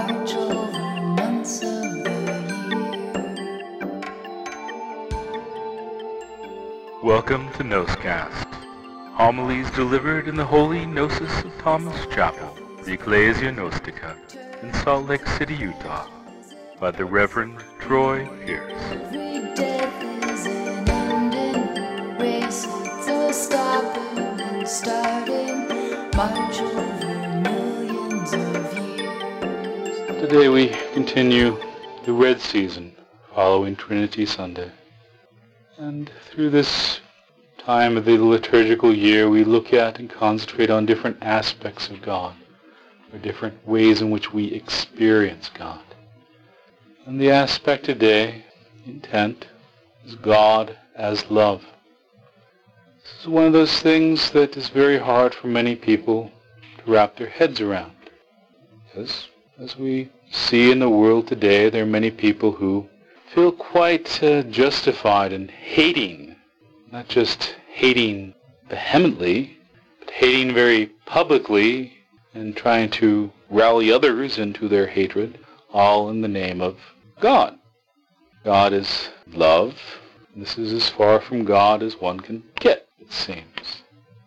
march over months of the year. Welcome to Noscast, homilies delivered in the Holy Gnosis of Thomas Chapel, the Ecclesia Gnostica, in Salt Lake City, Utah, by the Reverend Troy Pierce. Every death is an ending, race it's a stopping and starting, march over millions of years. Today we continue the Red Season, following Trinity Sunday. And through this time of the liturgical year, we look at and concentrate on different aspects of God, or different ways in which we experience God. And the aspect today, intent, is God as love. This is one of those things that is very hard for many people to wrap their heads around. Because as we see in the world today, there are many people who feel quite justified in hating, not just hating vehemently, but hating very publicly and trying to rally others into their hatred, all in the name of God. God is love. This is as far from God as one can get, it seems.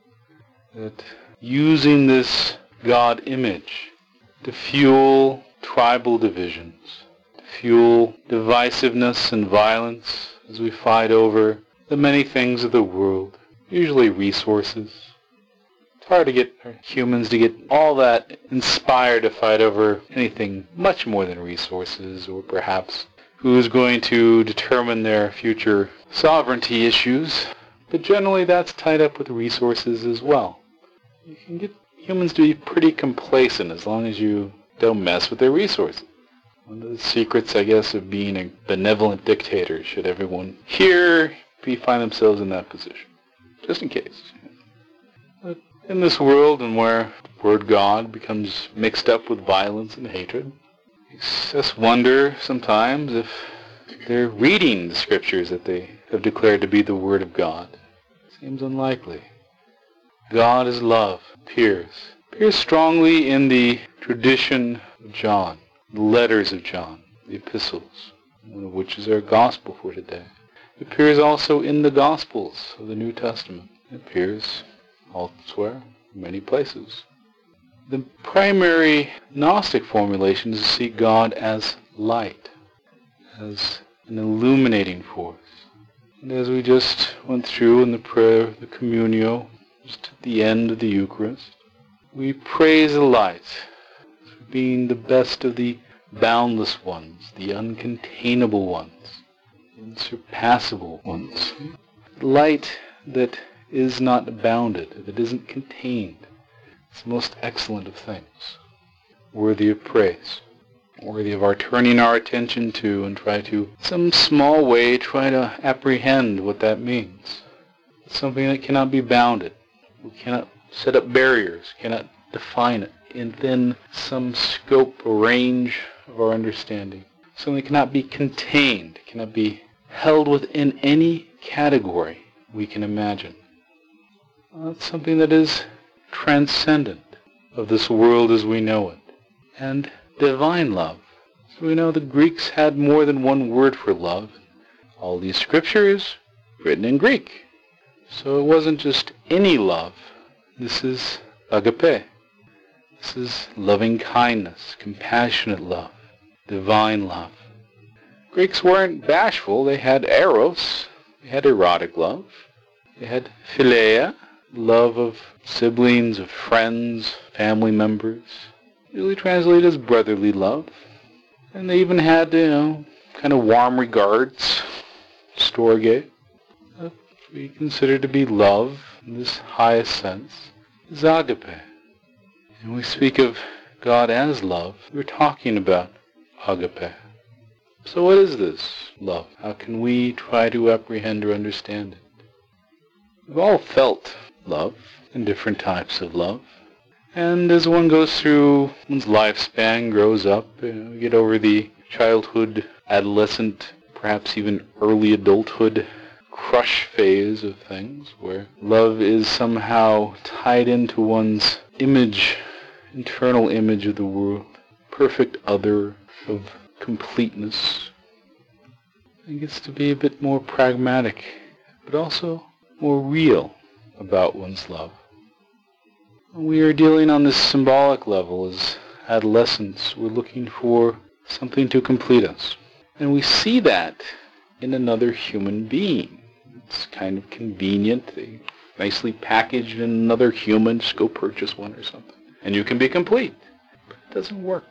That using this God image to fuel tribal divisions, to fuel divisiveness and violence as we fight over the many things of the world, usually resources. It's hard to get humans to get all that inspired to fight over anything much more than resources, or perhaps who's going to determine their future sovereignty issues. But generally that's tied up with resources as well. You can get humans to be pretty complacent as long as you don't mess with their resources. One of the secrets, I guess, of being a benevolent dictator, should everyone here find themselves in that position, just in case. But in this world, and where the word God becomes mixed up with violence and hatred, it makes us wonder sometimes if they're reading the scriptures that they have declared to be the word of God. Seems unlikely. God is love appears strongly in the tradition of John, the letters of John, the epistles, one of which is our gospel for today. It appears also in the Gospels of the New Testament. It appears elsewhere, in many places. The primary Gnostic formulation is to see God as light, as an illuminating force. And as we just went through in the prayer, the Communio, just at the end of the Eucharist, we praise the light for being the best of the boundless ones, the uncontainable ones, unsurpassable ones. Light that is not bounded, that isn't contained. It's the most excellent of things, worthy of praise, worthy of our turning our attention to and try to, some small way, try to apprehend what that means. It's something that cannot be bounded. We cannot set up barriers, cannot define it within some scope or range of our understanding. Something that cannot be contained, cannot be held within any category we can imagine. It's something that is transcendent of this world as we know it, and divine love. So we know the Greeks had more than one word for love. All these scriptures written in Greek. So it wasn't just any love. This is agape. This is loving kindness, compassionate love, divine love. Greeks weren't bashful. They had eros. They had erotic love. They had philia, love of siblings, of friends, family members, usually translated as brotherly love. And they even had, kind of warm regards, storge. What we consider to be love in this highest sense is agape. And we speak of God as love. We're talking about agape. So what is this love? How can we try to apprehend or understand it? We've all felt love and different types of love. And as one goes through one's lifespan, grows up, we get over the childhood, adolescent, perhaps even early adulthood crush phase of things, where love is somehow tied into one's image, internal image of the world, perfect other, of completeness. It gets to be a bit more pragmatic, but also more real about one's love. We are dealing on this symbolic level as adolescents. We're looking for something to complete us. And we see that in another human being. It's kind of convenient. They nicely packaged in another human. Just go purchase one or something. And you can be complete. But it doesn't work.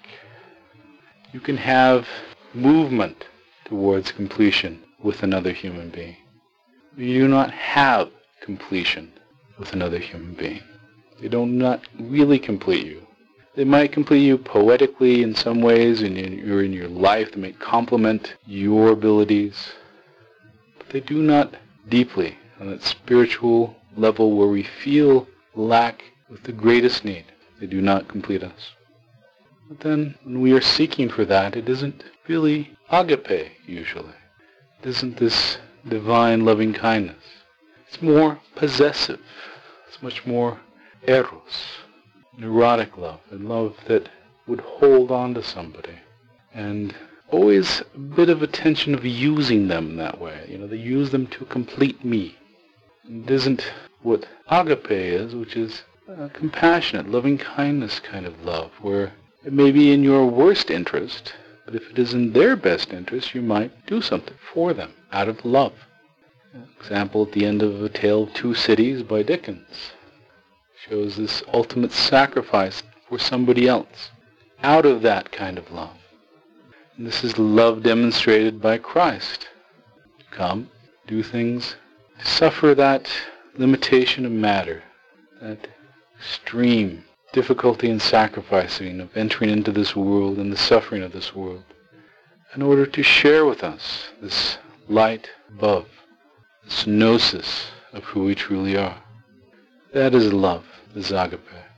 You can have movement towards completion with another human being. You do not have completion with another human being. They do not really complete you. They might complete you poetically in some ways, and in your life. They may complement your abilities. But they do not deeply, on that spiritual level where we feel lack with the greatest need. They do not complete us. But then, when we are seeking for that, it isn't really agape, usually. It isn't this divine loving kindness. It's more possessive. It's much more eros, neurotic love, and love that would hold on to somebody. And always a bit of attention of using them in that way. They use them to complete me. It isn't what agape is, which is a compassionate, loving kindness kind of love, where it may be in your worst interest, but if it is in their best interest, you might do something for them out of love. An example at the end of A Tale of Two Cities by Dickens shows this ultimate sacrifice for somebody else out of that kind of love. And this is love demonstrated by Christ. Come, do things, suffer that limitation of matter, that extreme difficulty in sacrificing, of entering into this world and the suffering of this world, in order to share with us this light above, this gnosis of who we truly are. That is love, is agape.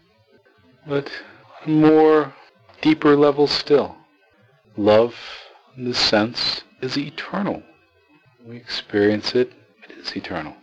But on a more deeper level still, love, in this sense, is eternal. We experience it, it is eternal.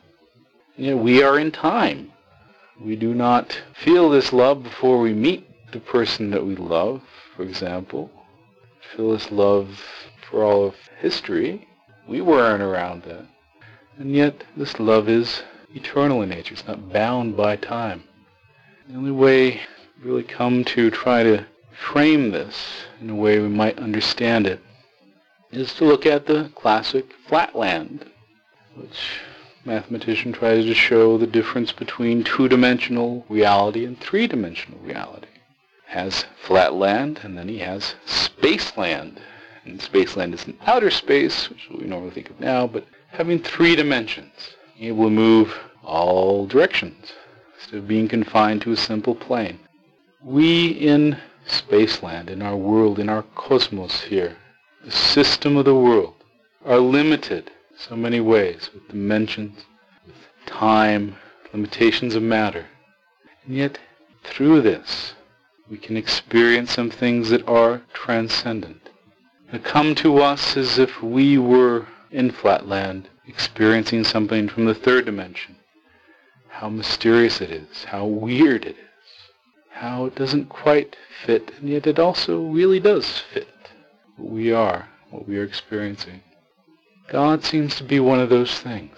We are in time. We do not feel this love before we meet the person that we love, for example. Feel this love for all of history. We weren't around then. And yet, this love is eternal in nature. It's not bound by time. The only way we really come to try to frame this in a way we might understand it is to look at the classic flatland, which mathematician tries to show the difference between two-dimensional reality and three-dimensional reality. He has flatland, and then he has spaceland. And spaceland is an outer space, which we normally think of now, but having 3 dimensions, able to move all directions, instead of being confined to a simple plane. We in spaceland, in our world, in our cosmos here, the system of the world, are limited in so many ways, with dimensions, with time, limitations of matter. And yet, through this, we can experience some things that are transcendent. They come to us as if we were in flatland, experiencing something from the 3rd dimension. How mysterious it is, how weird it is, how it doesn't quite fit, and yet it also really does fit what we are experiencing. God seems to be one of those things.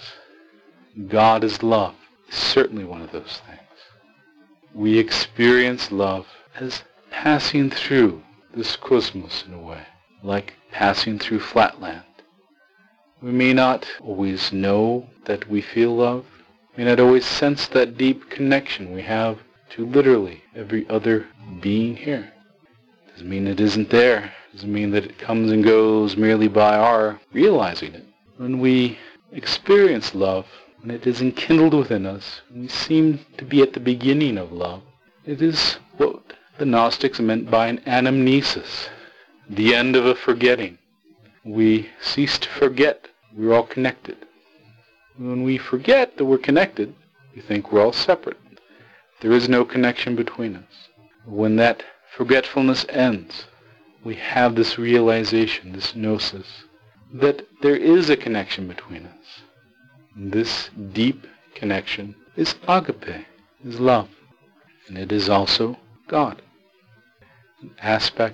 God is love, is certainly one of those things. We experience love as passing through this cosmos in a way, like passing through flatland. We may not always know that we feel love, may not always sense that deep connection we have to literally every other being here. Doesn't mean it isn't there. Doesn't mean that it comes and goes merely by our realizing it. When we experience love, when it is enkindled within us, when we seem to be at the beginning of love, it is what the Gnostics meant by an anamnesis, the end of a forgetting. We cease to forget we're all connected. When we forget that we're connected, we think we're all separate. There is no connection between us. When that forgetfulness ends, we have this realization, this gnosis, that there is a connection between us. And this deep connection is agape, is love. And it is also God. An aspect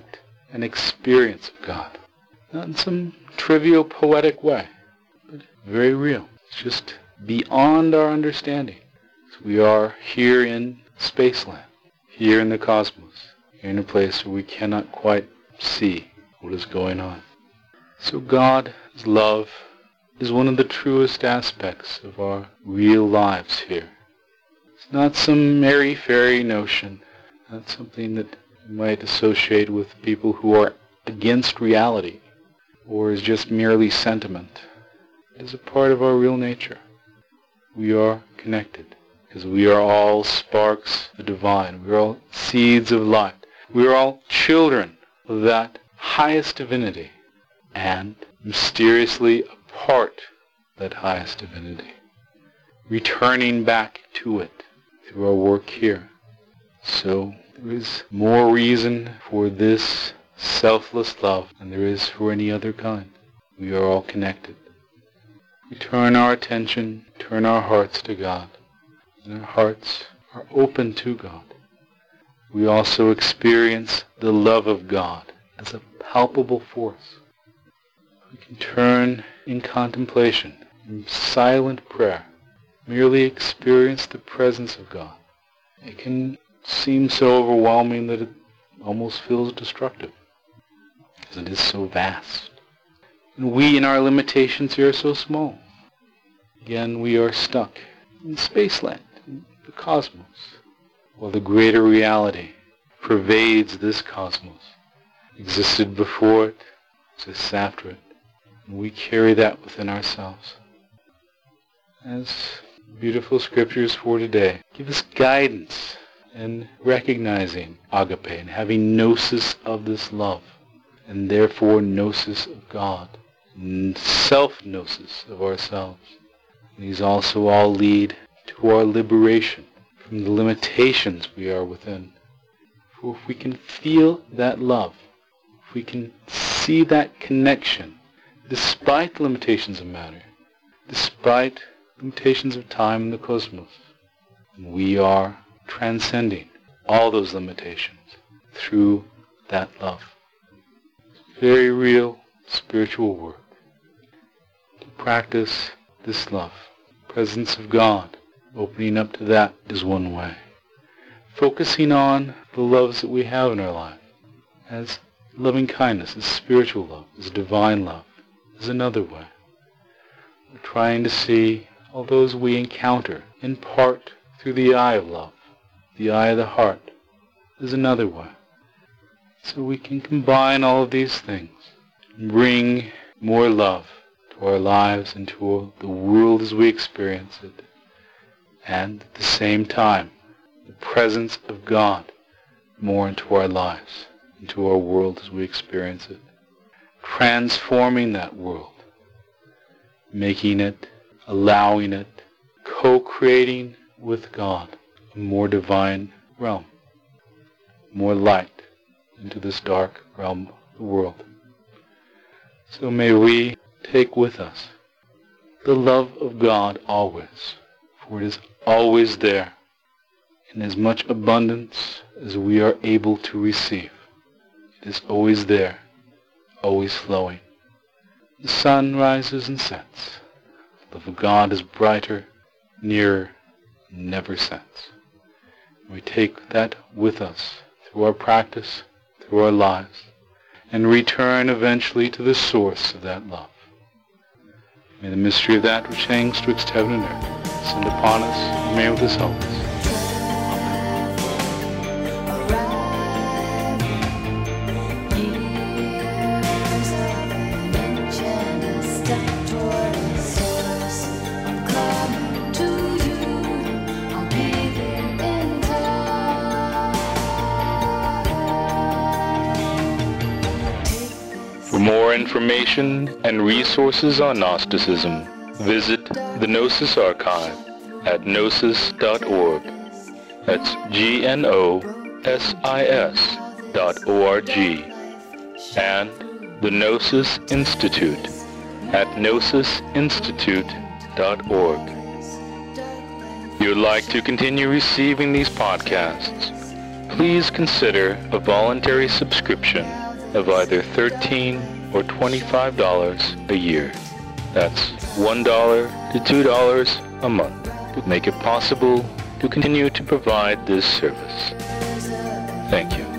an experience of God. Not in some trivial, poetic way, but very real. It's just beyond our understanding. So we are here in Spaceland, here in the cosmos, here in a place where we cannot quite see what is going on. So God's love is one of the truest aspects of our real lives here. It's not some airy-fairy notion, not something that you might associate with people who are against reality, or is just merely sentiment. It is a part of our real nature. We are connected, because we are all sparks of the divine. We are all seeds of light. We are all children of that highest divinity, and mysteriously a part of that highest divinity, returning back to it through our work here. So there is more reason for this selfless love than there is for any other kind. We are all connected. We turn our attention, turn our hearts to God, and our hearts are open to God. We also experience the love of God as a palpable force. We can turn in contemplation, in silent prayer, merely experience the presence of God. It can seem so overwhelming that it almost feels destructive, because it is so vast. And we in our limitations here are so small. Again, we are stuck in Spaceland, in the cosmos, while the greater reality pervades this cosmos, existed before it, exists after it, and we carry that within ourselves. As beautiful scriptures for today give us guidance in recognizing agape and having gnosis of this love, and therefore gnosis of God, and self-gnosis of ourselves. These also all lead to our liberation from the limitations we are within. For if we can feel that love, if we can see that connection, despite the limitations of matter, despite limitations of time in the cosmos, we are transcending all those limitations through that love. Very real spiritual work. To practice this love, presence of God, opening up to that is one way. Focusing on the loves that we have in our life as loving kindness, as spiritual love, as divine love is another way. We're trying to see all those we encounter in part through the eye of love, the eye of the heart is another way. So we can combine all of these things and bring more love to our lives and to the world as we experience it. And at the same time, the presence of God more into our lives, into our world as we experience it. Transforming that world, making it, allowing it, co-creating with God a more divine realm, more light into this dark realm of the world. So may we take with us the love of God always, for it is always there in as much abundance as we are able to receive. It is always there, always flowing. The sun rises and sets. The love of God is brighter, nearer, never sets. We take that with us through our practice, through our lives, and return eventually to the source of that love. May the mystery of that which hangs twixt heaven and earth descend upon us and remain with us always. For more information and resources on Gnosticism, visit the Gnosis Archive at gnosis.org. That's GNOSIS.org. And the Gnosis Institute at gnosisinstitute.org. If you would like to continue receiving these podcasts, please consider a voluntary subscription of either $13 or $25 a year. That's $1 to $2 a month would make it possible to continue to provide this service. Thank you.